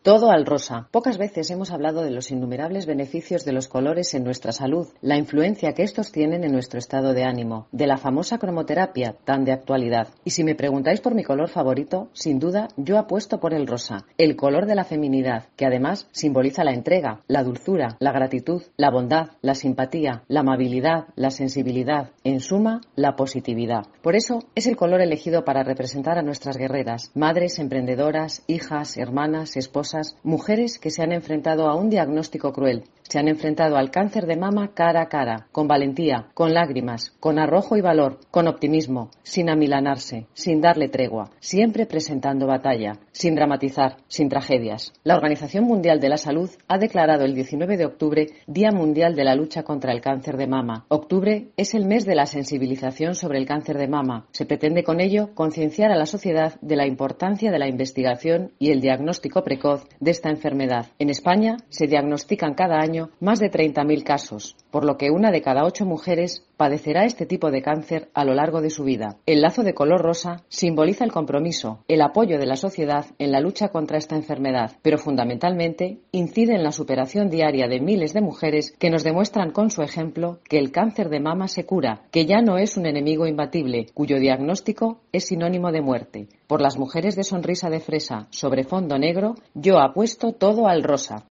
Todo al rosa. Pocas veces hemos hablado de los innumerables beneficios de los colores en nuestra salud, la influencia que estos tienen en nuestro estado de ánimo, de la famosa cromoterapia, tan de actualidad. Y si me preguntáis por mi color favorito, sin duda yo apuesto por el rosa, el color de la feminidad, que además simboliza la entrega, la dulzura, la gratitud, la bondad, la simpatía, la amabilidad, la sensibilidad, en suma, la positividad. Por eso es el color elegido para representar a nuestras guerreras, madres, emprendedoras, hijas, hermanas, esposas, mujeres que se han enfrentado a un diagnóstico cruel, se han enfrentado al cáncer de mama cara a cara, con valentía, con lágrimas, con arrojo y valor, con optimismo, sin amilanarse, sin darle tregua, siempre presentando batalla, sin dramatizar, sin tragedias. La Organización Mundial de la Salud ha declarado el 19 de octubre Día Mundial de la Lucha contra el Cáncer de Mama. Octubre es el mes de la sensibilización sobre el cáncer de mama. Se pretende con ello concienciar a la sociedad de la importancia de la investigación y el diagnóstico precoz de esta enfermedad. En España se diagnostican cada año más de 30.000 casos, por lo que 1 de cada 8 mujeres padecerá este tipo de cáncer a lo largo de su vida. El lazo de color rosa simboliza el compromiso, el apoyo de la sociedad en la lucha contra esta enfermedad, pero fundamentalmente incide en la superación diaria de miles de mujeres que nos demuestran con su ejemplo que el cáncer de mama se cura, que ya no es un enemigo imbatible, cuyo diagnóstico es sinónimo de muerte. Por las mujeres de sonrisa de fresa sobre fondo negro, yo apuesto todo al rosa.